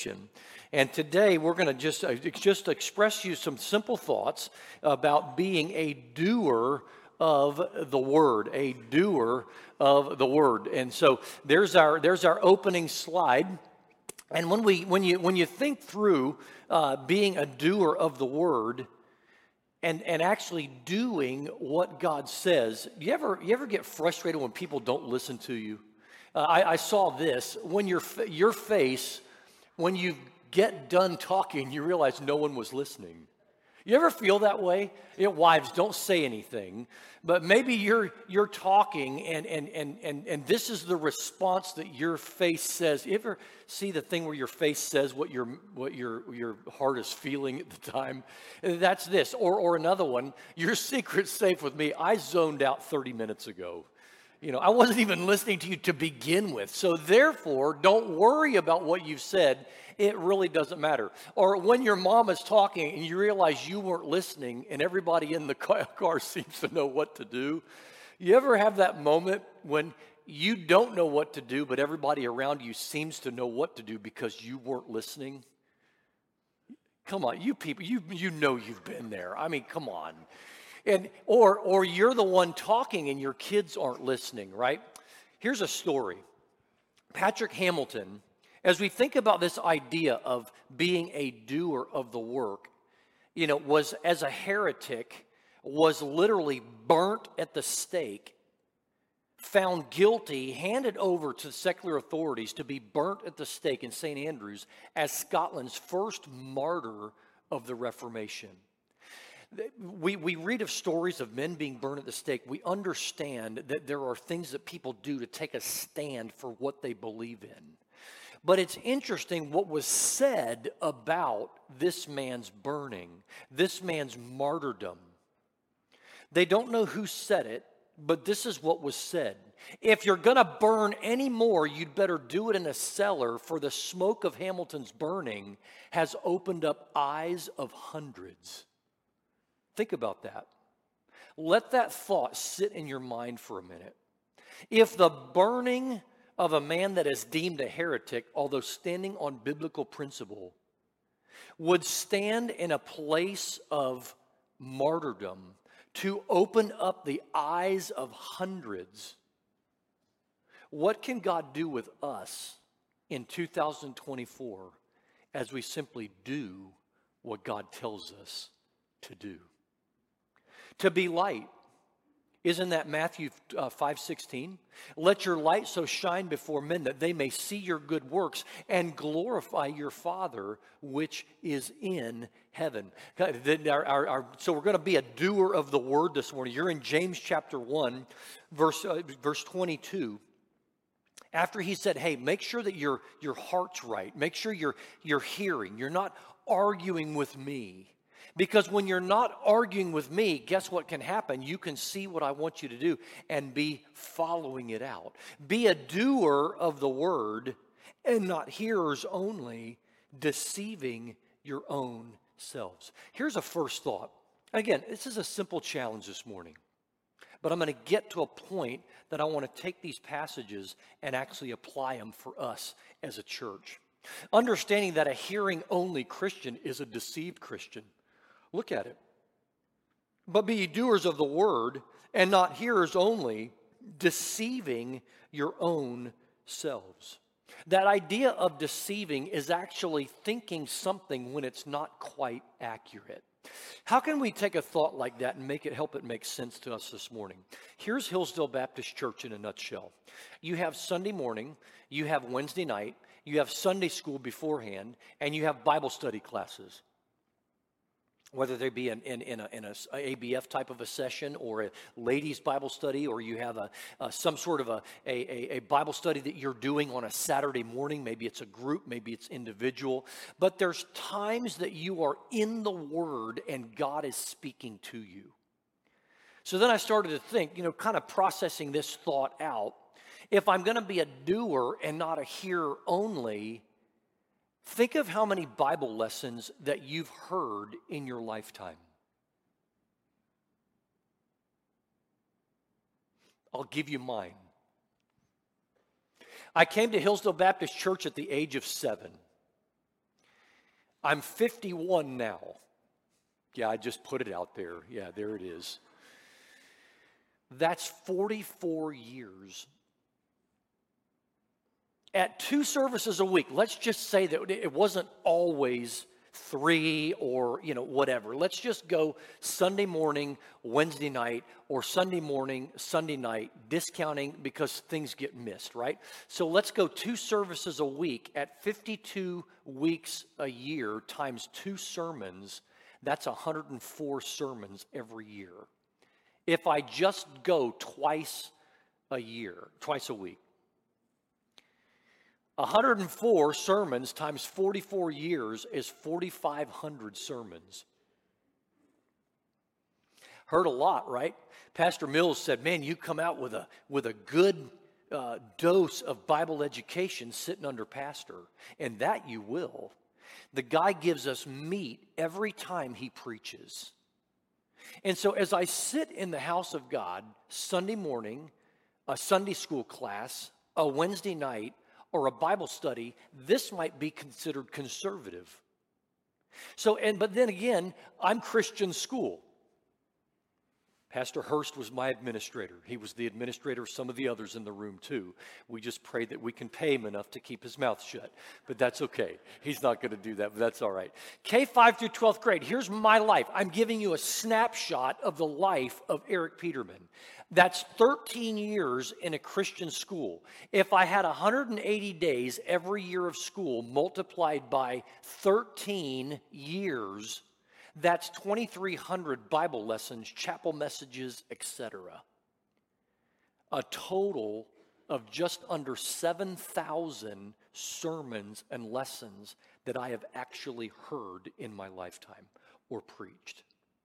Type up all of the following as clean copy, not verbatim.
Reformation. And today we're going to just express you some simple thoughts about being a doer of the Word, a doer of the Word. And so there's our opening slide. And when you think through being a doer of the Word and actually doing what God says, you ever get frustrated when people don't listen to you? I saw this when your face, when you get done talking, you realize no one was listening. You ever feel that way? Wives, don't say anything, but maybe you're talking and this is the response that your face says. You ever see the thing where your face says what your heart is feeling at the time? That's this. Or another one, your secret's safe with me. I zoned out 30 minutes ago. I wasn't even listening to you to begin with. So therefore, don't worry about what you've said. It really doesn't matter. Or when your mom is talking and you realize you weren't listening and everybody in the car seems to know what to do. You ever have that moment when you don't know what to do, but everybody around you seems to know what to do because you weren't listening? Come on, you people, you know you've been there. I mean, come on. Or you're the one talking and your kids aren't listening, right? Here's a story. Patrick Hamilton, as we think about this idea of being a doer of the work, was as a heretic, was literally burnt at the stake, found guilty, handed over to secular authorities to be burnt at the stake in St. Andrews as Scotland's first martyr of the Reformation. We read of stories of men being burned at the stake. We understand that there are things that people do to take a stand for what they believe in. But it's interesting what was said about this man's burning, this man's martyrdom. They don't know who said it, but this is what was said. If you're going to burn any more, you'd better do it in a cellar, for the smoke of Hamilton's burning has opened up eyes of hundreds. Think about that. Let that thought sit in your mind for a minute. If the burning of a man that is deemed a heretic, although standing on biblical principle, would stand in a place of martyrdom to open up the eyes of hundreds, what can God do with us in 2024 as we simply do what God tells us to do? To be light. Isn't that Matthew 5:16? Let your light so shine before men that they may see your good works and glorify your Father which is in heaven. So we're going to be a doer of the word this morning. You're in James chapter 1, verse 22. After he said, hey, make sure that your heart's right. Make sure you're hearing. You're not arguing with me. Because when you're not arguing with me, guess what can happen? You can see what I want you to do and be following it out. Be a doer of the word and not hearers only, deceiving your own selves. Here's a first thought. Again, this is a simple challenge this morning. But I'm going to get to a point that I want to take these passages and actually apply them for us as a church. Understanding that a hearing-only Christian is a deceived Christian. Look at it. But be ye doers of the word and not hearers only, deceiving your own selves. That idea of deceiving is actually thinking something when it's not quite accurate. How can we take a thought like that and help it make sense to us this morning? Here's Hillsdale Baptist Church in a nutshell. You have Sunday morning, you have Wednesday night, you have Sunday school beforehand, and you have Bible study classes. Whether they be in a ABF type of a session or a ladies' Bible study, or you have some sort of a Bible study that you're doing on a Saturday morning. Maybe it's a group, maybe it's individual. But there's times that you are in the Word and God is speaking to you. So then I started to think, kind of processing this thought out. If I'm going to be a doer and not a hearer only, think of how many Bible lessons that you've heard in your lifetime. I'll give you mine. I came to Hillsdale Baptist Church at the age of 7. I'm 51 now. Yeah, I just put it out there. Yeah, there it is. That's 44 years. At 2 services a week, let's just say that it wasn't always 3 or, whatever. Let's just go Sunday morning, Wednesday night, or Sunday morning, Sunday night, discounting because things get missed, right? So let's go 2 services a week at 52 weeks a year times 2 sermons. That's 104 sermons every year. If I just go twice a week, 104 sermons times 44 years is 4,500 sermons. Heard a lot, right? Pastor Mills said, man, you come out with a good dose of Bible education sitting under pastor, and that you will. The guy gives us meat every time he preaches. And so as I sit in the house of God Sunday morning, a Sunday school class, a Wednesday night, or a Bible study, this might be considered conservative. But then again, I'm Christian school. Pastor Hurst was my administrator. He was the administrator of some of the others in the room too. We just pray that we can pay him enough to keep his mouth shut. But that's okay. He's not going to do that, but that's all right. K-5 through 12th grade, here's my life. I'm giving you a snapshot of the life of Eric Peterman. That's 13 years in a Christian school. If I had 180 days every year of school multiplied by 13 years, that's 2,300 Bible lessons, chapel messages, etc. A total of just under 7,000 sermons and lessons that I have actually heard in my lifetime or preached.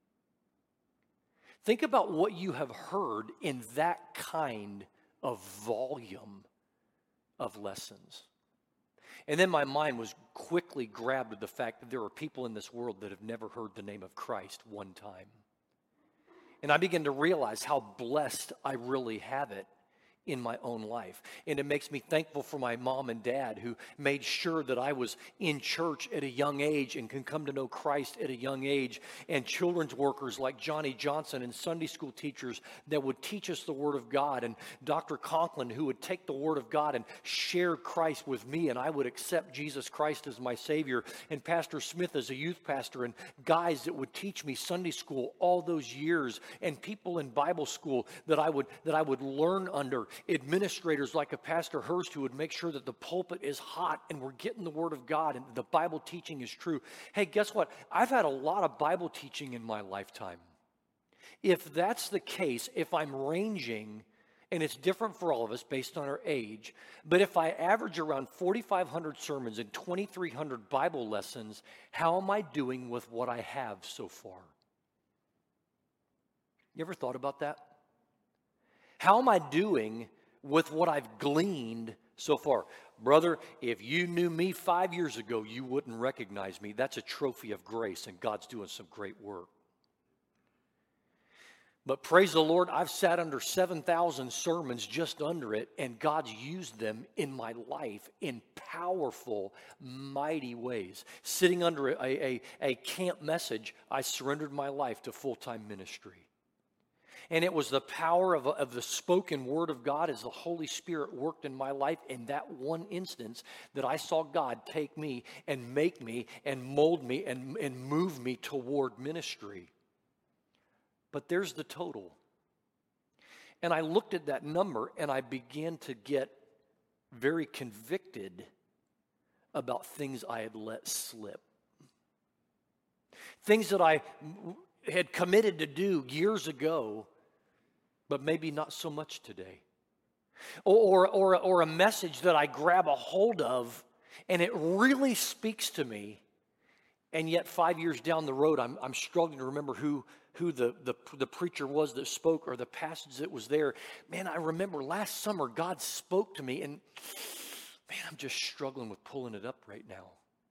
Think about what you have heard in that kind of volume of lessons. And then my mind was quickly grabbed with the fact that there are people in this world that have never heard the name of Christ one time. And I began to realize how blessed I really have it in my own life. And it makes me thankful for my mom and dad who made sure that I was in church at a young age and can come to know Christ at a young age, and children's workers like Johnny Johnson and Sunday school teachers that would teach us the Word of God, and Dr. Conklin who would take the Word of God and share Christ with me, and I would accept Jesus Christ as my Savior, and Pastor Smith as a youth pastor, and guys that would teach me Sunday school all those years, and people in Bible school that I would learn under, administrators like a Pastor Hurst who would make sure that the pulpit is hot and we're getting the Word of God and the Bible teaching is true. Hey, guess what? I've had a lot of Bible teaching in my lifetime. If that's the case, if I'm ranging, and it's different for all of us based on our age, but if I average around 4,500 sermons and 2,300 Bible lessons, how am I doing with what I have so far? You ever thought about that? How am I doing with what I've gleaned so far? Brother, if you knew me 5 years ago, you wouldn't recognize me. That's a trophy of grace, and God's doing some great work. But praise the Lord, I've sat under 7,000 sermons, just under it, and God's used them in my life in powerful, mighty ways. Sitting under a camp message, I surrendered my life to full-time ministry. And it was the power of the spoken word of God as the Holy Spirit worked in my life in that one instance that I saw God take me and make me and mold me and move me toward ministry. But there's the total. And I looked at that number and I began to get very convicted about things I had let slip. Things that I had committed to do years ago, but maybe not so much today. Or a message that I grab a hold of and it really speaks to me, and yet 5 years down the road I'm struggling to remember who the preacher was that spoke or the passage that was there. Man, I remember last summer God spoke to me, and man, I'm just struggling with pulling it up right now.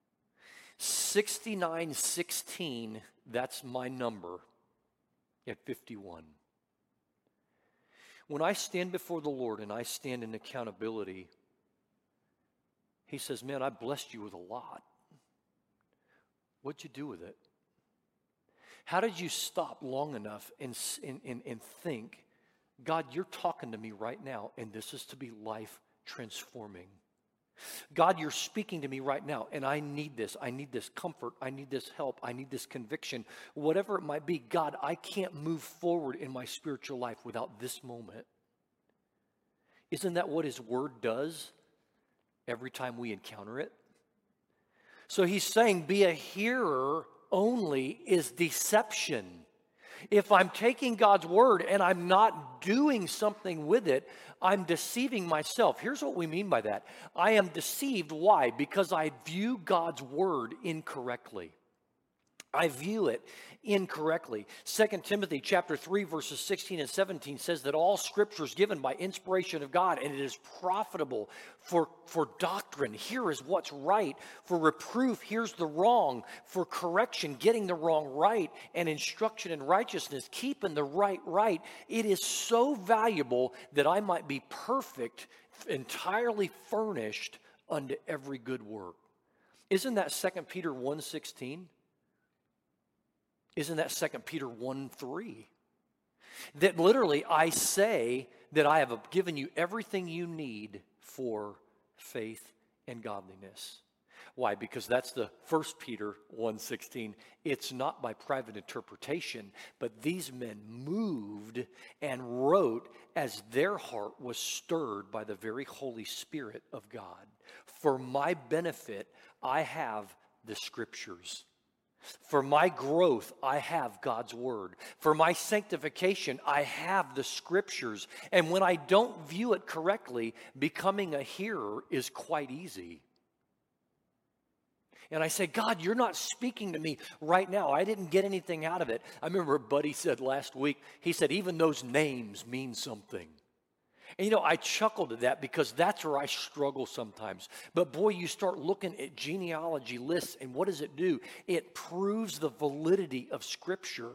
6916, that's my number at 51. When I stand before the Lord and I stand in accountability, He says, man, I blessed you with a lot. What'd you do with it? How did you stop long enough and think, God, you're talking to me right now, and this is to be life transforming. God, you're speaking to me right now, and I need this. I need this comfort. I need this help. I need this conviction. Whatever it might be, God, I can't move forward in my spiritual life without this moment. Isn't that what His Word does every time we encounter it? So He's saying be a hearer only is deception. If I'm taking God's Word and I'm not doing something with it, I'm deceiving myself. Here's what we mean by that. I am deceived. Why? Because I view God's Word incorrectly. I view it incorrectly. 2 Timothy chapter 3, verses 16 and 17 says that all Scripture is given by inspiration of God, and it is profitable for doctrine. Here is what's right. For reproof, here's the wrong. For correction, getting the wrong right. And instruction in righteousness, keeping the right. It is so valuable that I might be perfect, entirely furnished unto every good work. Isn't that 2 Peter 1:16? Isn't that 2 Peter 1:3? That literally I say that I have given you everything you need for faith and godliness. Why? Because that's the 1 Peter 1:16. It's not by private interpretation, but these men moved and wrote as their heart was stirred by the very Holy Spirit of God. For my benefit, I have the Scriptures. For my growth, I have God's Word. For my sanctification, I have the Scriptures. And when I don't view it correctly, becoming a hearer is quite easy. And I say, God, you're not speaking to me right now. I didn't get anything out of it. I remember a buddy said last week, he said, even those names mean something. And I chuckled at that because that's where I struggle sometimes. But boy, you start looking at genealogy lists, and what does it do? It proves the validity of Scripture.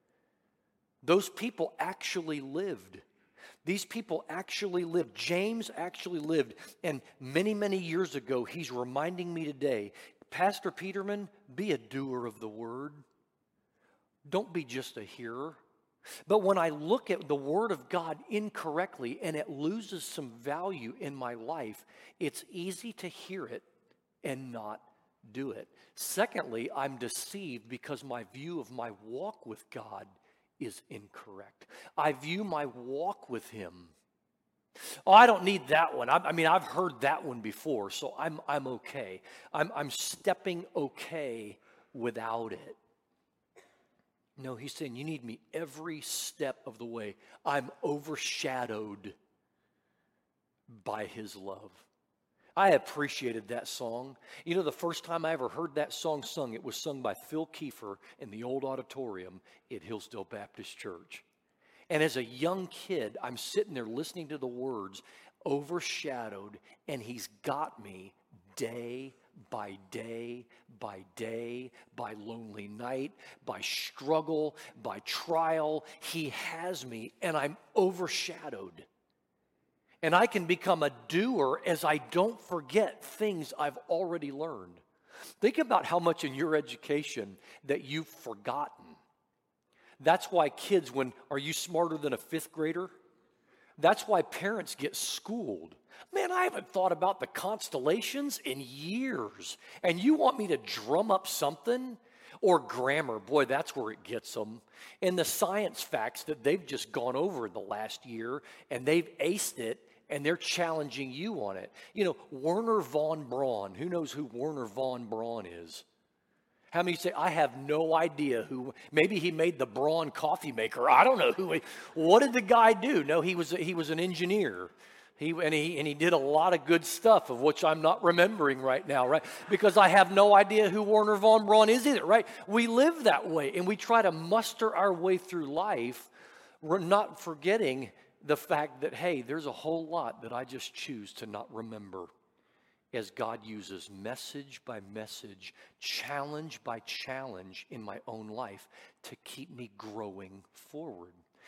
Those people actually lived. These people actually lived. James actually lived. And many, many years ago, he's reminding me today, Pastor Peterman, be a doer of the Word. Don't be just a hearer. But when I look at the Word of God incorrectly and it loses some value in my life, it's easy to hear it and not do it. Secondly, I'm deceived because my view of my walk with God is incorrect. I view my walk with Him. Oh, I don't need that one. I've heard that one before, so I'm okay. I'm stepping okay without it. No, he's saying you need me every step of the way. I'm overshadowed by His love. I appreciated that song. The first time I ever heard that song sung, it was sung by Phil Kiefer in the old auditorium at Hillsdale Baptist Church. And as a young kid, I'm sitting there listening to the words, overshadowed, and He's got me day by day, by day, by lonely night, by struggle, by trial. He has me, and I'm overshadowed. And I can become a doer as I don't forget things I've already learned. Think about how much in your education that you've forgotten. That's why kids, are you smarter than a fifth grader? That's why parents get schooled. Man, I haven't thought about the constellations in years. And you want me to drum up something? Or grammar, boy, that's where it gets them. And the science facts that they've just gone over the last year, and they've aced it, and they're challenging you on it. Werner von Braun. Who knows who Werner von Braun is? How many say, I have no idea who, maybe he made the Braun coffee maker. I don't know what did the guy do? No, he was an engineer. He did a lot of good stuff, of which I'm not remembering right now, right? Because I have no idea who Werner von Braun is either, right? We live that way, and we try to muster our way through life. We're not forgetting the fact that, hey, there's a whole lot that I just choose to not remember, as God uses message by message, challenge by challenge in my own life to keep me growing forward.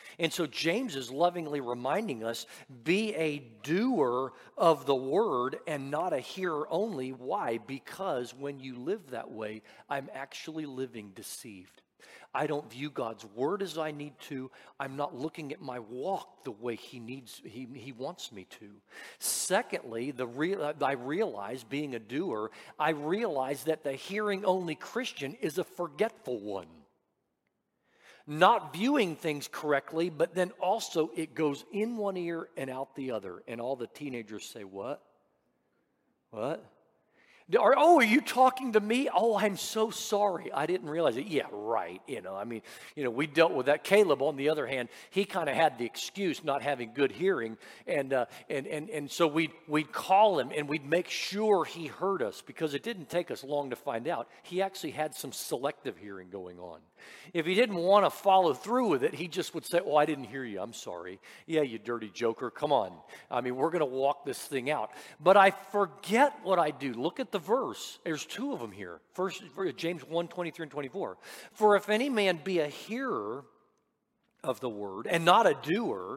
And so James is lovingly reminding us, be a doer of the word and not a hearer only. Why? Because when you live that way, I'm actually living deceived. I don't view God's word as I need to. I'm not looking at my walk the way he wants me to. Secondly, I realize, being a doer, I realize that the hearing only Christian is a forgetful one. Not viewing things correctly, but then also it goes in one ear and out the other. And all the teenagers say, what? What? Are you talking to me? Oh, I'm so sorry. I didn't realize it. Yeah, right. We dealt with that. Caleb, on the other hand, he kind of had the excuse not having good hearing. And so we'd call him and we'd make sure he heard us, because it didn't take us long to find out he actually had some selective hearing going on. If he didn't want to follow through with it, he just would say, oh, I didn't hear you. I'm sorry. Yeah, you dirty joker. Come on. We're going to walk this thing out. But I forget what I do. Look at the verse. There's two of them here. First, James 1:23 and 24. For if any man be a hearer of the word and not a doer,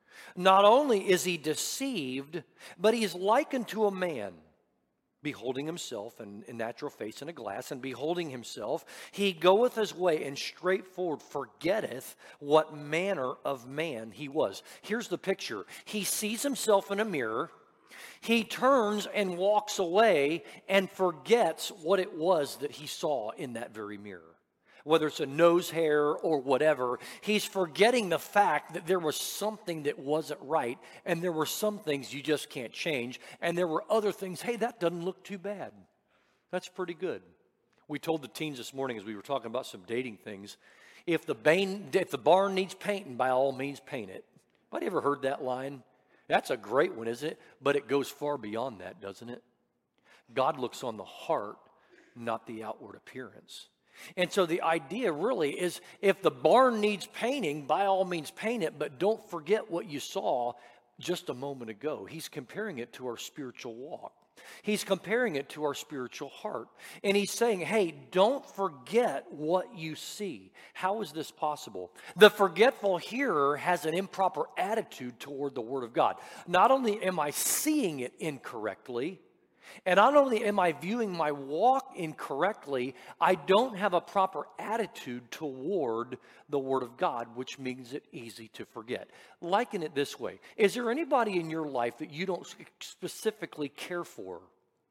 not only is he deceived, but he is likened to a man beholding himself in natural face in a glass, and beholding himself, he goeth his way, and straightforward forgetteth what manner of man he was. Here's the picture. He sees himself in a mirror. He turns and walks away and forgets what it was that he saw in that very mirror. Whether it's a nose hair or whatever, he's forgetting the fact that there was something that wasn't right, and there were some things you just can't change, and there were other things, hey, that doesn't look too bad. That's pretty good. We told the teens this morning as we were talking about some dating things, if the barn needs painting, by all means paint it. Anybody ever heard that line? That's a great one, isn't it? But it goes far beyond that, doesn't it? God looks on the heart, not the outward appearance. And so the idea really is, if the barn needs painting, by all means paint it, but don't forget what you saw just a moment ago. He's comparing it to our spiritual walk. He's comparing it to our spiritual heart. And he's saying, hey, don't forget what you see. How is this possible? The forgetful hearer has an improper attitude toward the Word of God. Not only am I seeing it incorrectly, and not only am I viewing my walk incorrectly, I don't have a proper attitude toward the Word of God, which makes it easy to forget. Liken it this way. Is there anybody in your life that you don't specifically care for,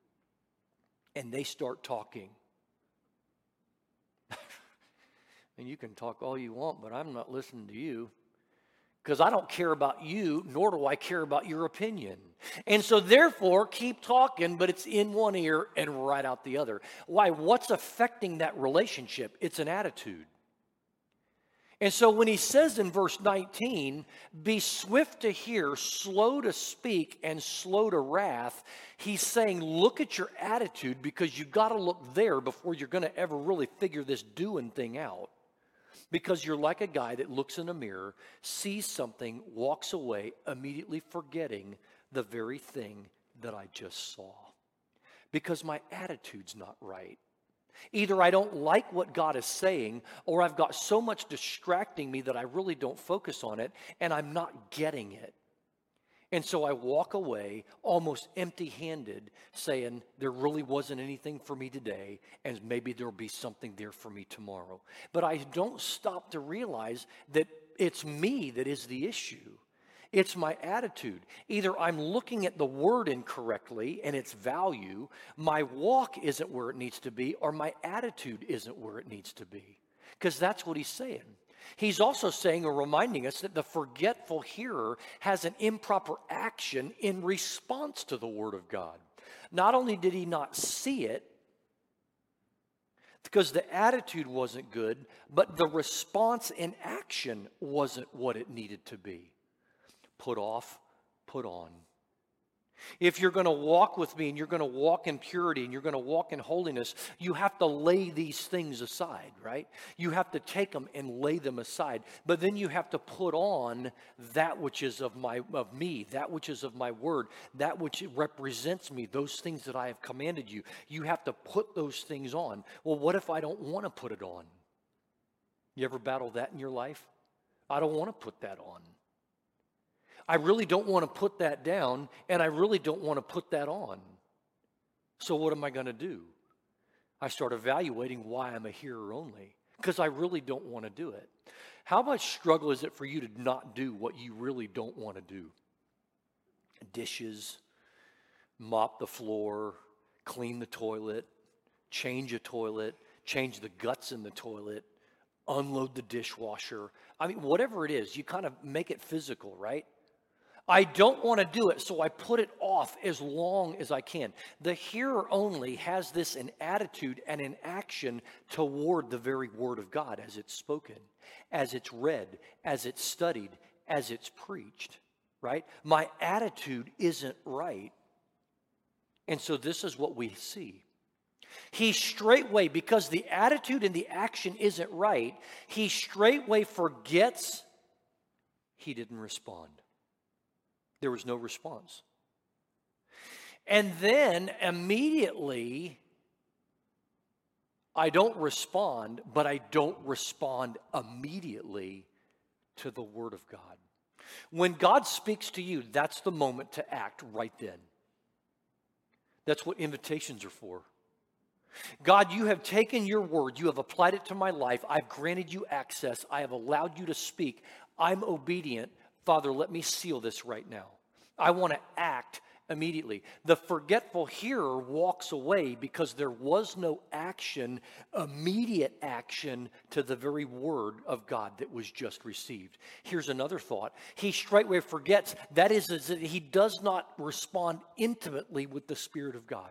and they start talking? And you can talk all you want, but I'm not listening to you. Because I don't care about you, nor do I care about your opinion. And so therefore, keep talking, but it's in one ear and right out the other. Why? What's affecting that relationship? It's an attitude. And so when he says in verse 19, be swift to hear, slow to speak, and slow to wrath, he's saying, look at your attitude, because you've got to look there before you're going to ever really figure this doing thing out. Because you're like a guy that looks in a mirror, sees something, walks away, immediately forgetting the very thing that I just saw. Because my attitude's not right. Either I don't like what God is saying, or I've got so much distracting me that I really don't focus on it, and I'm not getting it. And so I walk away almost empty-handed, saying there really wasn't anything for me today, and maybe there'll be something there for me tomorrow. But I don't stop to realize that it's me that is the issue. It's my attitude. Either I'm looking at the word incorrectly and its value, my walk isn't where it needs to be, or my attitude isn't where it needs to be. Because that's what he's saying. He's also saying or reminding us that the forgetful hearer has an improper action in response to the Word of God. Not only did he not see it, because the attitude wasn't good, but the response in action wasn't what it needed to be. Put off, put on. If you're going to walk with me and you're going to walk in purity and you're going to walk in holiness, you have to lay these things aside, right? You have to take them and lay them aside. But then you have to put on that which is of me, that which is of my word, that which represents me, those things that I have commanded you. You have to put those things on. Well, what if I don't want to put it on? You ever battle that in your life? I don't want to put that on. I really don't want to put that down, and I really don't want to put that on. So what am I going to do? I start evaluating why I'm a hearer only, because I really don't want to do it. How much struggle is it for you to not do what you really don't want to do? Dishes, mop the floor, clean the toilet, change a toilet, change the guts in the toilet, unload the dishwasher. I mean, whatever it is, you kind of make it physical, right? I don't want to do it, so I put it off as long as I can. The hearer only has this an attitude and an action toward the very word of God as it's spoken, as it's read, as it's studied, as it's preached, right? My attitude isn't right. And so this is what we see. He straightway, because the attitude and the action isn't right, he straightway forgets he didn't respond. There was no response. And then immediately, I don't respond, but I don't respond immediately to the Word of God. When God speaks to you, that's the moment to act right then. That's what invitations are for. God, you have taken your word, you have applied it to my life, I've granted you access, I have allowed you to speak, I'm obedient. Father, let me seal this right now. I want to act immediately. The forgetful hearer walks away because there was no action, immediate action to the very word of God that was just received. Here's another thought. He straightway forgets. That is that he does not respond intimately with the Spirit of God.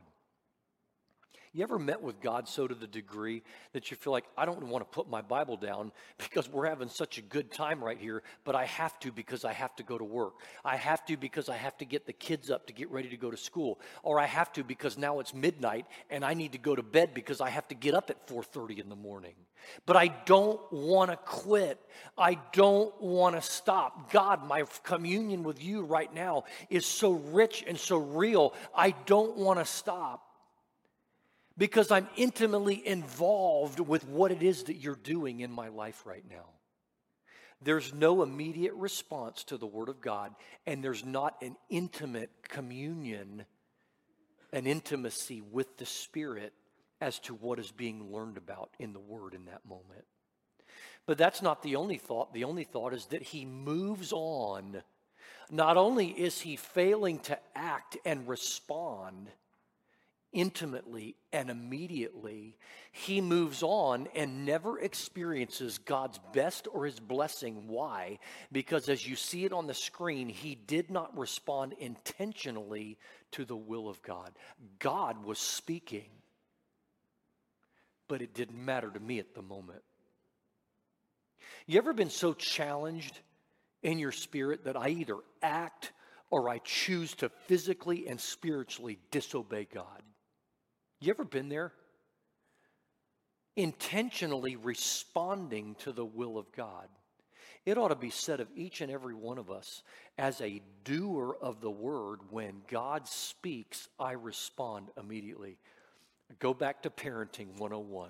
You ever met with God so to the degree that you feel like, I don't want to put my Bible down because we're having such a good time right here, but I have to because I have to go to work. I have to because I have to get the kids up to get ready to go to school. Or I have to because now it's midnight and I need to go to bed because I have to get up at 4:30 in the morning. But I don't want to quit. I don't want to stop. God, my communion with you right now is so rich and so real. I don't want to stop. Because I'm intimately involved with what it is that you're doing in my life right now. There's no immediate response to the Word of God, and there's not an intimate communion, an intimacy with the Spirit as to what is being learned about in the Word in that moment. But that's not the only thought. The only thought is that he moves on. Not only is he failing to act and respond intimately and immediately, he moves on and never experiences God's best or his blessing. Why? Because as you see it on the screen, he did not respond intentionally to the will of God. God was speaking, but it didn't matter to me at the moment. You ever been so challenged in your spirit that I either act or I choose to physically and spiritually disobey God? You ever been there? Intentionally responding to the will of God. It ought to be said of each and every one of us, as a doer of the word, when God speaks, I respond immediately. Go back to Parenting 101.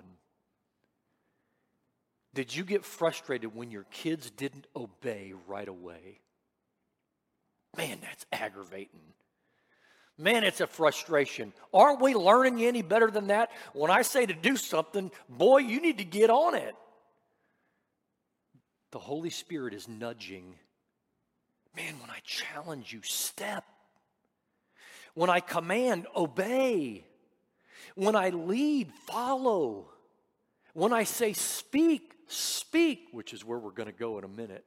Did you get frustrated when your kids didn't obey right away? Man, that's aggravating. Man, it's a frustration. Aren't we learning any better than that? When I say to do something, boy, you need to get on it. The Holy Spirit is nudging. Man, when I challenge you, step. When I command, obey. When I lead, follow. When I say speak, speak, which is where we're going to go in a minute.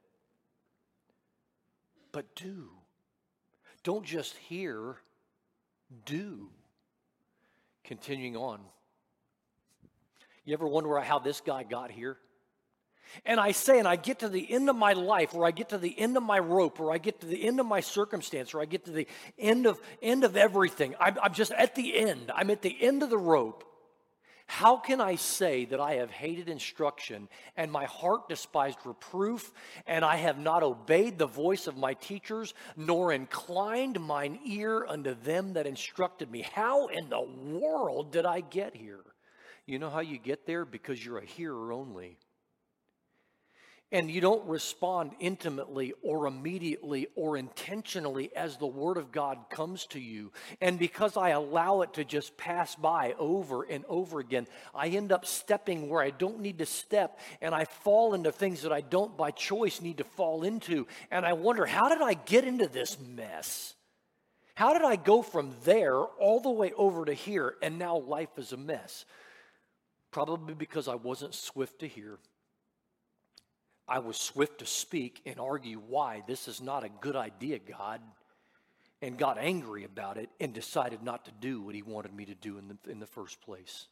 But do. Don't just hear. Do. Continuing on. You ever wonder how this guy got here? And I get to the end of my life, or I get to the end of my rope, or I get to the end of my circumstance, or I get to the end of everything. I'm just at the end. I'm at the end of the rope. How can I say that I have hated instruction and my heart despised reproof, and I have not obeyed the voice of my teachers, nor inclined mine ear unto them that instructed me? How in the world did I get here? You know how you get there? Because you're a hearer only. and you don't respond intimately or immediately or intentionally as the Word of God comes to you, and because I allow it to just pass by over and over again, I end up stepping where I don't need to step, and I fall into things that I don't by choice need to fall into, and I wonder, how did I get into this mess? How did I go from there all the way over to here, and now life is a mess? Probably because I wasn't swift to hear. I was swift to speak and argue why this is not a good idea, God, and got angry about it and decided not to do what he wanted me to do in the first place.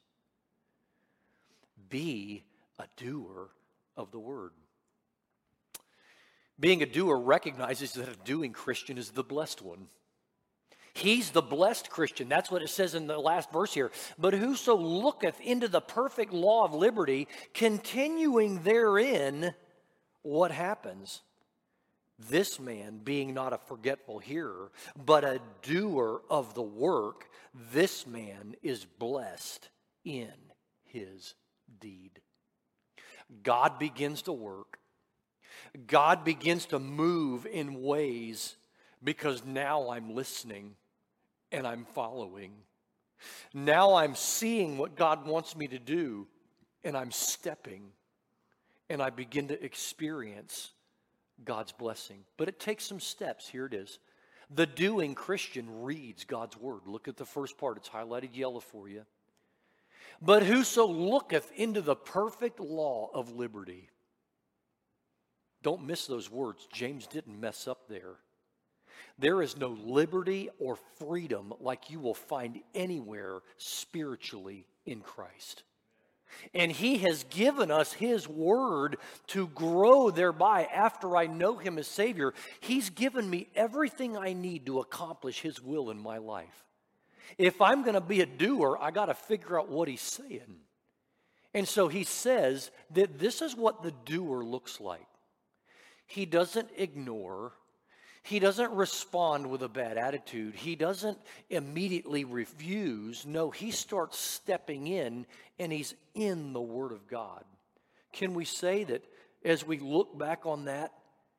Be a doer of the word. Being a doer recognizes that a doing Christian is the blessed one. He's the blessed Christian. That's what it says in the last verse here. But whoso looketh into the perfect law of liberty, continuing therein, what happens? This man, being not a forgetful hearer, but a doer of the work, this man is blessed in his deed. God begins to work. God begins to move in ways because now I'm listening and I'm following. Now I'm seeing what God wants me to do and I'm stepping. And I begin to experience God's blessing. But it takes some steps. Here it is. The doing Christian reads God's word. Look at the first part. It's highlighted yellow for you. But whoso looketh into the perfect law of liberty. Don't miss those words. James didn't mess up there. There is no liberty or freedom like you will find anywhere spiritually in Christ. And he has given us his word to grow thereby after I know him as Savior. He's given me everything I need to accomplish his will in my life. If I'm going to be a doer, I got to figure out what he's saying. And so he says that this is what the doer looks like. He doesn't ignore. He doesn't respond with a bad attitude. He doesn't immediately refuse. No, he starts stepping in, and he's in the Word of God. Can we say that as we look back on that,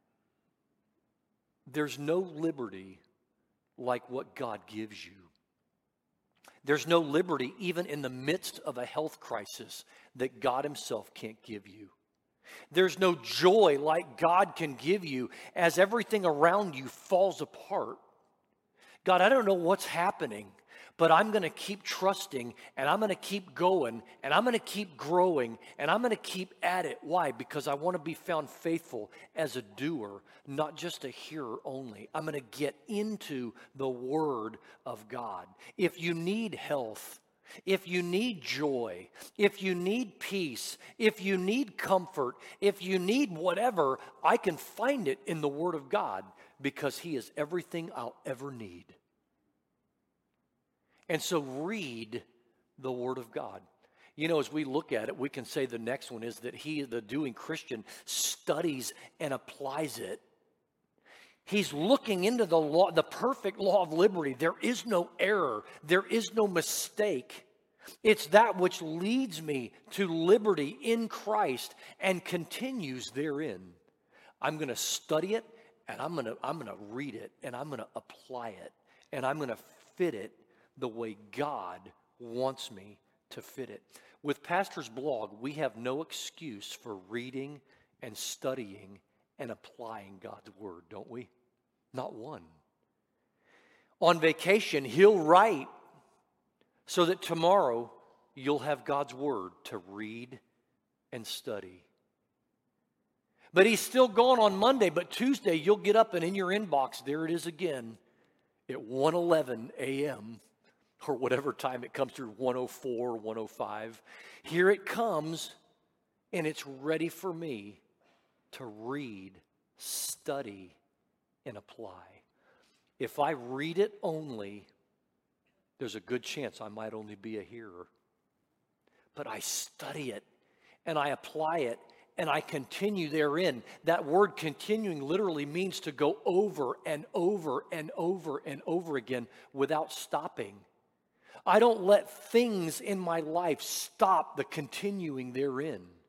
there's no liberty like what God gives you? There's no liberty even in the midst of a health crisis that God himself can't give you. There's no joy like God can give you as everything around you falls apart. God, I don't know what's happening, but I'm going to keep trusting, and I'm going to keep going, and I'm going to keep growing, and I'm going to keep at it. Why? Because I want to be found faithful as a doer, not just a hearer only. I'm going to get into the Word of God. If you need health, if you need joy, if you need peace, if you need comfort, if you need whatever, I can find it in the Word of God because he is everything I'll ever need. And so read the Word of God. You know, as we look at it, we can say the next one is that he, the doing Christian, studies and applies it. He's looking into the law, the perfect law of liberty. There is no error. There is no mistake. It's that which leads me to liberty in Christ and continues therein. I'm going to study it, and I'm going to read it, and I'm going to apply it, and I'm going to fit it the way God wants me to fit it. With Pastor's Blog, we have no excuse for reading and studying and applying God's Word, don't we? Not one. On vacation, he'll write so that tomorrow you'll have God's Word to read and study. But he's still gone on Monday, but Tuesday you'll get up and in your inbox, there it is again at 1:11 a.m. or whatever time it comes through, 1:04, 1:05. Here it comes, and it's ready for me to read, study, and apply. If I read it only, there's a good chance I might only be a hearer. But I study it, and I apply it, and I continue therein. That word continuing literally means to go over and over and over and over again without stopping. I don't let things in my life stop the continuing therein.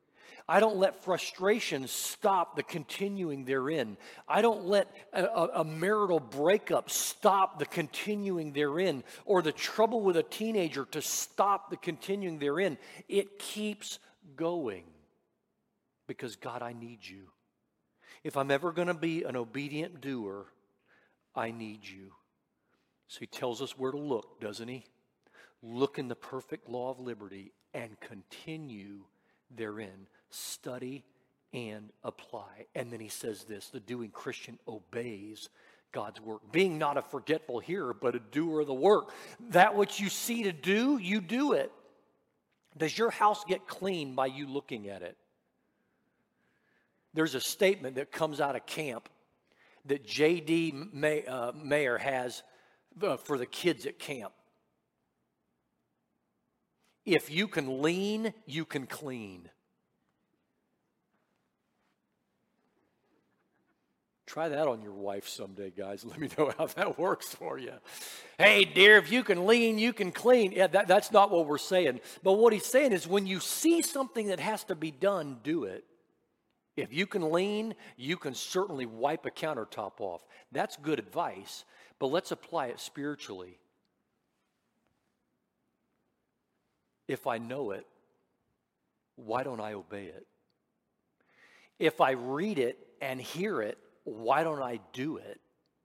I don't let frustration stop the continuing therein. I don't let a marital breakup stop the continuing therein, or the trouble with a teenager to stop the continuing therein. It keeps going because, God, I need you. If I'm ever going to be an obedient doer, I need you. So he tells us where to look, doesn't he? Look in the perfect law of liberty and continue therein. Study and apply. And then he says this, the doing Christian obeys God's work. Being not a forgetful hearer, but a doer of the work. That which you see to do, you do it. Does your house get clean by you looking at it? There's a statement that comes out of camp that J.D. Mayer has for the kids at camp. If you can lean, you can clean. Try that on your wife someday, guys. Let me know how that works for you. Hey, dear, if you can lean, you can clean. Yeah, that's not what we're saying. But what he's saying is when you see something that has to be done, do it. If you can lean, you can certainly wipe a countertop off. That's good advice, but let's apply it spiritually. If I know it, why don't I obey it? If I read it and hear it, why don't I do it?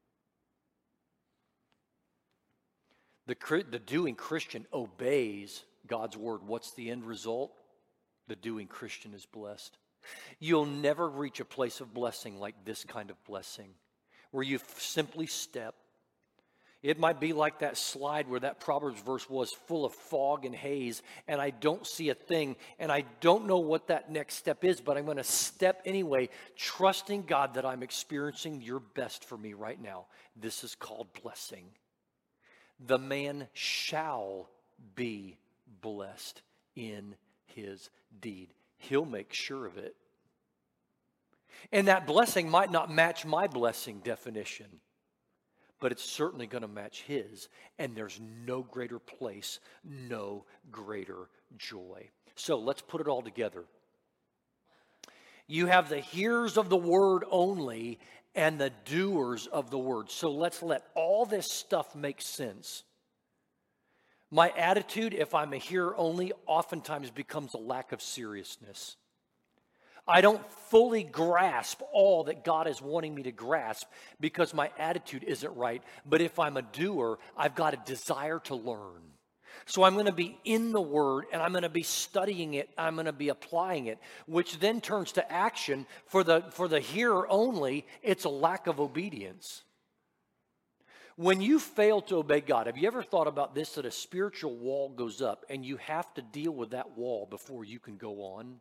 The doing Christian obeys God's word. What's the end result? The doing Christian is blessed. You'll never reach a place of blessing like this kind of blessing, where you simply step. It might be like that slide where that Proverbs verse was, full of fog and haze, and I don't see a thing, and I don't know what that next step is, but I'm going to step anyway, trusting God that I'm experiencing your best for me right now. This is called blessing. The man shall be blessed in his deed. He'll make sure of it. And that blessing might not match my blessing definition, but it's certainly going to match his. And there's no greater place, no greater joy. So let's put it all together. You have the hearers of the word only and the doers of the word. So let's let all this stuff make sense. My attitude, if I'm a hearer only, oftentimes becomes a lack of seriousness. I don't fully grasp all that God is wanting me to grasp because my attitude isn't right. But if I'm a doer, I've got a desire to learn. So I'm going to be in the Word, and I'm going to be studying it, I'm going to be applying it, which then turns to action. For the hearer only, it's a lack of obedience. When you fail to obey God, have you ever thought about this, that a spiritual wall goes up, and you have to deal with that wall before you can go on?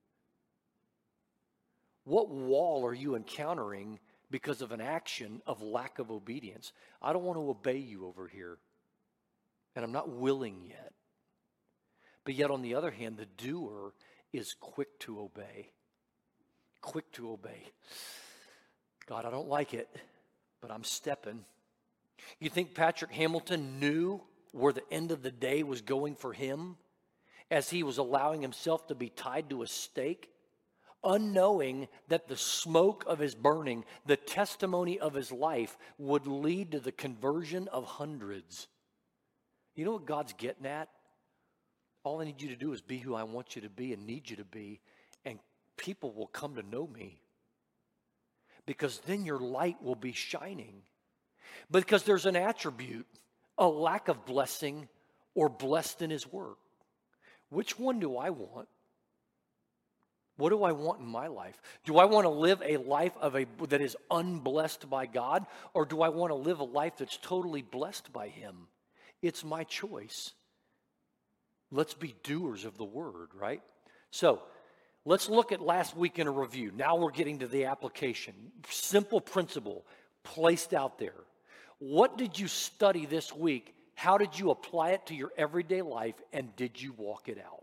What wall are you encountering because of an action of lack of obedience? I don't want to obey you over here, and I'm not willing yet. But yet, on the other hand, the doer is quick to obey. Quick to obey. God, I don't like it, but I'm stepping. You think Patrick Hamilton knew where the end of the day was going for him as he was allowing himself to be tied to a stake? Unknowing that the smoke of his burning, the testimony of his life, would lead to the conversion of hundreds. You know what God's getting at? All I need you to do is be who I want you to be and need you to be, and people will come to know me. Because then your light will be shining. Because there's an attribute, a lack of blessing or blessed in his work. Which one do I want? What do I want in my life? Do I want to live a life that is unblessed by God, or do I want to live a life that's totally blessed by him? It's my choice. Let's be doers of the word, right? So let's look at last week in a review. Now we're getting to the application. Simple principle placed out there. What did you study this week? How did you apply it to your everyday life? And did you walk it out?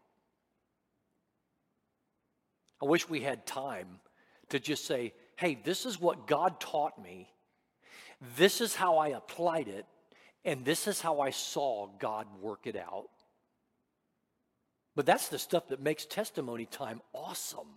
I wish we had time to just say, hey, this is what God taught me. This is how I applied it. And this is how I saw God work it out. But that's the stuff that makes testimony time awesome.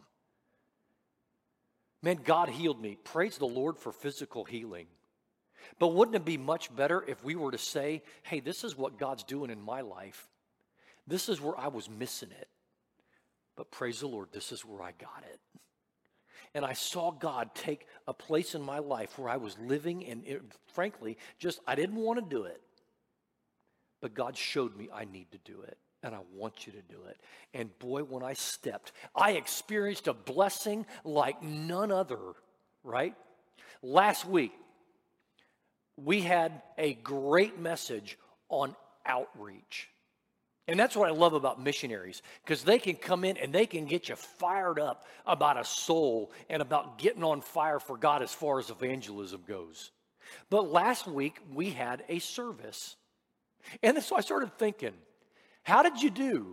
Man, God healed me. Praise the Lord for physical healing. But wouldn't it be much better if we were to say, hey, this is what God's doing in my life. This is where I was missing it. But praise the Lord, this is where I got it. And I saw God take a place in my life where I was living and frankly, I didn't want to do it. But God showed me I need to do it. And I want you to do it. And boy, when I stepped, I experienced a blessing like none other, right? Last week, we had a great message on outreach. And that's what I love about missionaries, because they can come in and they can get you fired up about a soul and about getting on fire for God as far as evangelism goes. But last week, we had a service. And so I started thinking, how did you do?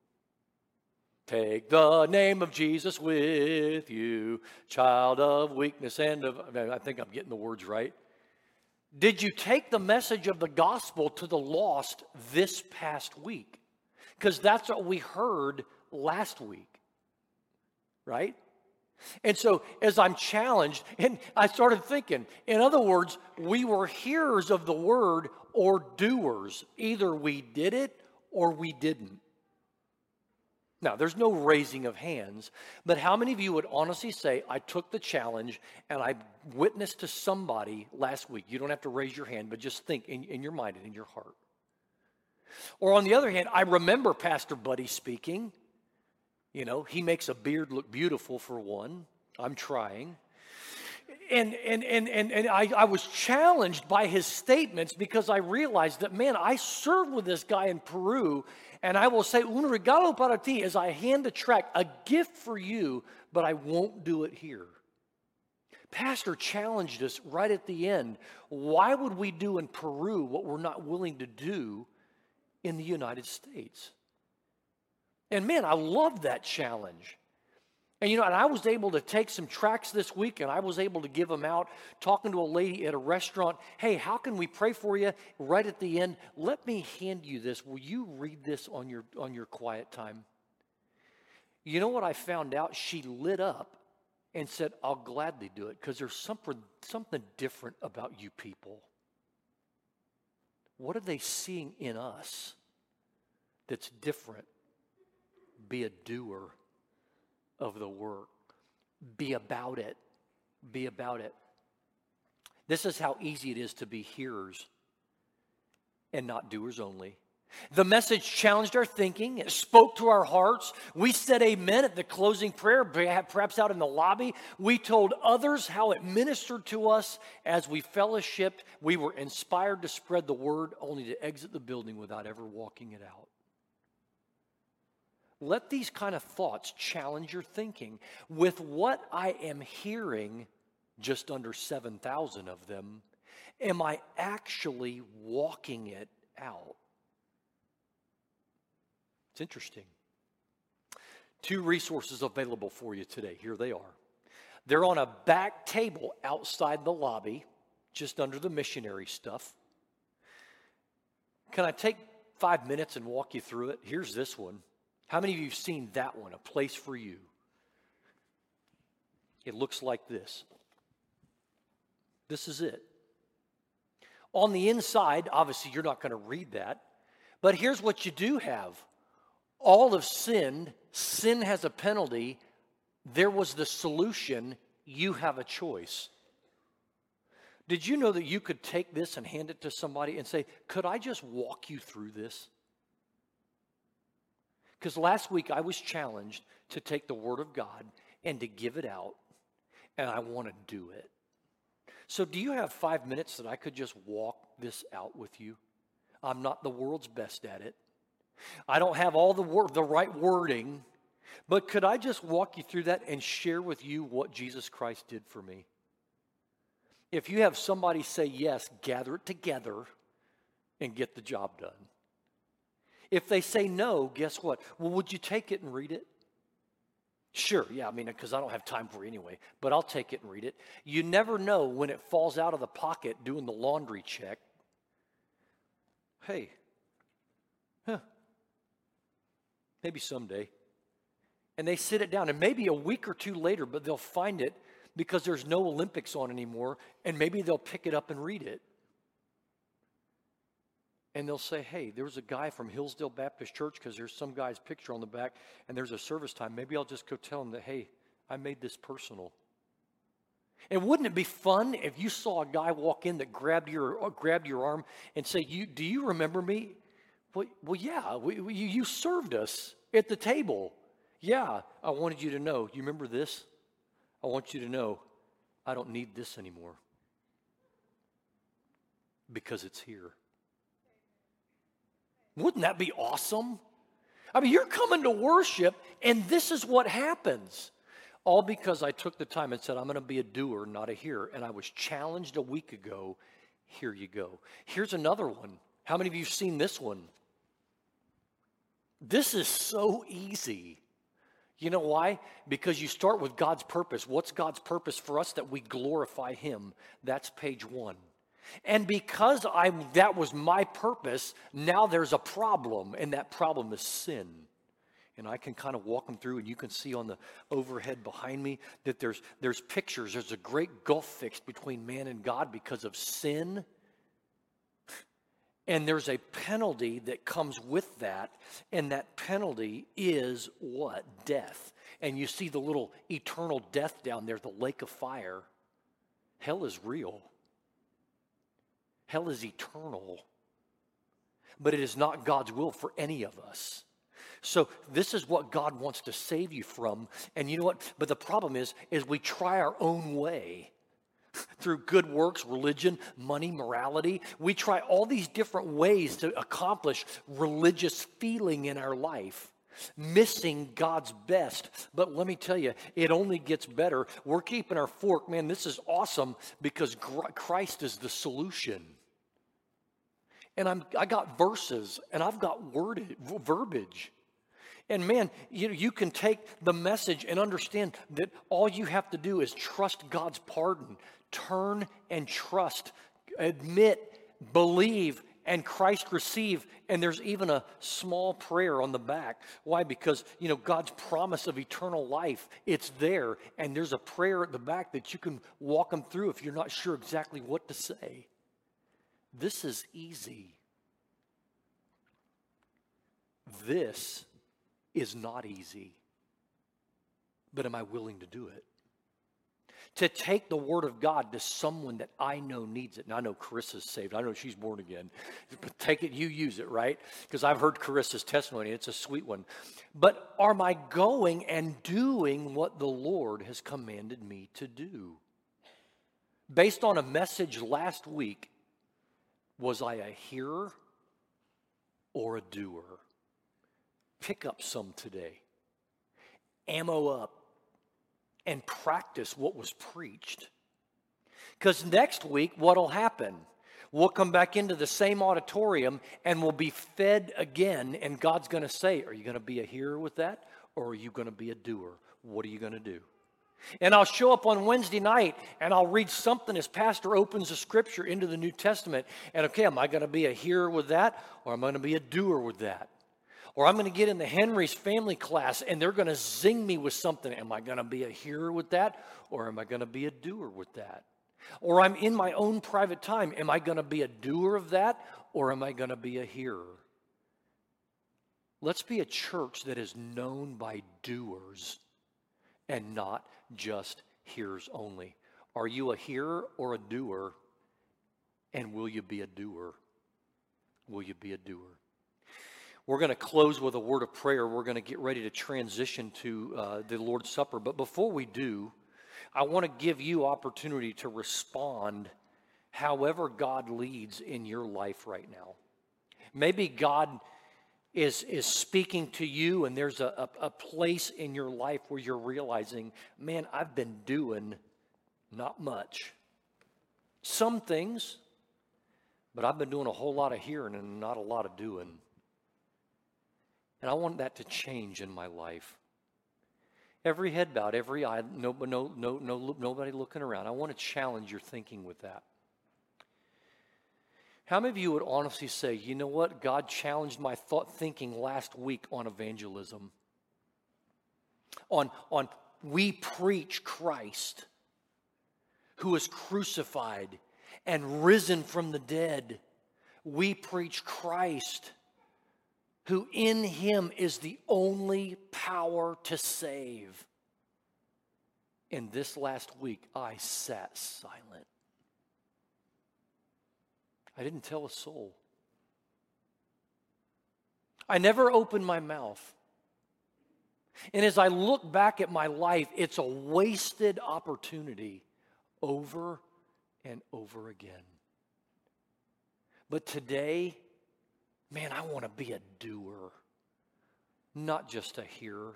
Take the name of Jesus with you, child of weakness and I think I'm getting the words right. Did you take the message of the gospel to the lost this past week? Because that's what we heard last week, right? And so as I'm challenged, and I started thinking, in other words, we were hearers of the word or doers. Either we did it or we didn't. Now, there's no raising of hands, but how many of you would honestly say, I took the challenge and I witnessed to somebody last week? You don't have to raise your hand, but just think in your mind and in your heart. Or on the other hand, I remember Pastor Buddy speaking. You know, he makes a beard look beautiful for one. I'm trying. And I was challenged by his statements because I realized that, man, I served with this guy in Peru, and I will say, un regalo para ti, as I hand the tract, a gift for you, but I won't do it here. Pastor challenged us right at the end. Why would we do in Peru what we're not willing to do in the United States? And man, I love that challenge. And and I was able to take some tracts this week and I was able to give them out, talking to a lady at a restaurant. Hey, how can we pray for you? Right at the end, let me hand you this. Will you read this on your quiet time? You know what I found out? She lit up and said, I'll gladly do it because there's something different about you people. What are they seeing in us that's different? Be a doer of the work. Be about it. Be about it. This is how easy it is to be hearers and not doers only. The message challenged our thinking. It spoke to our hearts. We said amen at the closing prayer, perhaps out in the lobby. We told others how it ministered to us as we fellowshipped. We were inspired to spread the word, only to exit the building without ever walking it out. Let these kind of thoughts challenge your thinking. With what I am hearing, just under 7,000 of them, am I actually walking it out? It's interesting. 2 resources available for you today. Here they are. They're on a back table outside the lobby, just under the missionary stuff. Can I take 5 minutes and walk you through it? Here's this one. How many of you have seen that one, A Place for You? It looks like this. This is it. On the inside, obviously you're not going to read that, but here's what you do have. All have sinned. Sin has a penalty. There was the solution. You have a choice. Did you know that you could take this and hand it to somebody and say, could I just walk you through this? Because last week I was challenged to take the Word of God and to give it out, and I want to do it. So do you have 5 minutes that I could just walk this out with you? I'm not the world's best at it. I don't have all the right wording, but could I just walk you through that and share with you what Jesus Christ did for me? If you have somebody say yes, gather it together and get the job done. If they say no, guess what? Well, would you take it and read it? Sure, yeah, because I don't have time for it anyway, but I'll take it and read it. You never know when it falls out of the pocket doing the laundry check. Hey, maybe someday. And they sit it down, and maybe a week or two later, but they'll find it because there's no Olympics on anymore, and maybe they'll pick it up and read it. And they'll say, hey, there was a guy from Hillsdale Baptist Church, because there's some guy's picture on the back, and there's a service time. Maybe I'll just go tell him that, hey, I made this personal. And wouldn't it be fun if you saw a guy walk in that grabbed your arm and say, do you remember me? Well yeah, you served us at the table. Yeah, I wanted you to know. You remember this? I want you to know I don't need this anymore because it's here. Wouldn't that be awesome? I mean, you're coming to worship, and this is what happens. All because I took the time and said, I'm going to be a doer, not a hearer. And I was challenged a week ago. Here you go. Here's another one. How many of you have seen this one? This is so easy. You know why? Because you start with God's purpose. What's God's purpose for us? That we glorify Him. That's page 1. And because that was my purpose, now there's a problem, and that problem is sin. And I can kind of walk them through, and you can see on the overhead behind me that there's pictures. There's a great gulf fixed between man and God because of sin. And there's a penalty that comes with that, and that penalty is what? Death. And you see the little eternal death down there, the lake of fire. Hell is real. Hell is eternal. But it is not God's will for any of us. So this is what God wants to save you from. And you know what? But the problem is we try our own way. Through good works, religion, money, morality. We try all these different ways to accomplish religious feeling in our life, missing God's best. But let me tell you, it only gets better. We're keeping our fork. Man, this is awesome because Christ is the solution. And I got verses, and I've got verbiage. And man, you can take the message and understand that all you have to do is trust God's pardon. Turn and trust. Admit, believe, and Christ receive. And there's even a small prayer on the back. Why? Because, God's promise of eternal life, it's there. And there's a prayer at the back that you can walk them through if you're not sure exactly what to say. This is easy. This is not easy. But am I willing to do it? To take the word of God to someone that I know needs it. And I know Carissa's saved. I know she's born again. But take it, you use it, right? Because I've heard Carissa's testimony. It's a sweet one. But am I going and doing what the Lord has commanded me to do? Based on a message last week, was I a hearer or a doer? Pick up some today. Ammo up and practice what was preached. Because next week, what'll happen? We'll come back into the same auditorium and we'll be fed again, and God's going to say, are you going to be a hearer with that, or are you going to be a doer? What are you going to do? And I'll show up on Wednesday night and I'll read something as Pastor opens the scripture into the New Testament. And okay, am I going to be a hearer with that, or am I going to be a doer with that? Or I'm going to get in the Henry's family class and they're going to zing me with something. Am I going to be a hearer with that, or am I going to be a doer with that? Or I'm in my own private time. Am I going to be a doer of that, or am I going to be a hearer? Let's be a church that is known by doers and not just hearers only. Are you a hearer or a doer? And will you be a doer? Will you be a doer? We're going to close with a word of prayer. We're going to get ready to transition to the Lord's Supper. But before we do, I want to give you opportunity to respond however God leads in your life right now. Maybe God is speaking to you, and there's a place in your life where you're realizing, man, I've been doing not much. Some things, but I've been doing a whole lot of hearing and not a lot of doing. And I want that to change in my life. Every head bowed, every eye, nobody looking around. I want to challenge your thinking with that. How many of you would honestly say, you know what? God challenged my thought thinking last week on evangelism. On we preach Christ who was crucified and risen from the dead. We preach Christ who in him is the only power to save. And this last week, I sat silent. I didn't tell a soul. I never opened my mouth. And as I look back at my life, it's a wasted opportunity over and over again. But today, man, I want to be a doer, not just a hearer.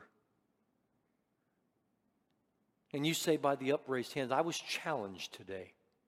And you say by the upraised hands, I was challenged today.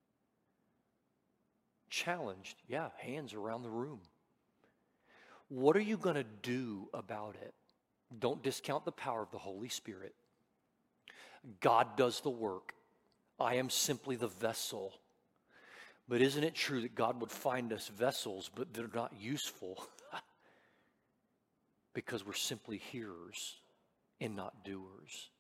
Challenged, yeah, hands around the room. What are you going to do about it? Don't discount the power of the Holy Spirit. God does the work. I am simply the vessel. But isn't it true that God would find us vessels, but they're not useful because we're simply hearers and not doers?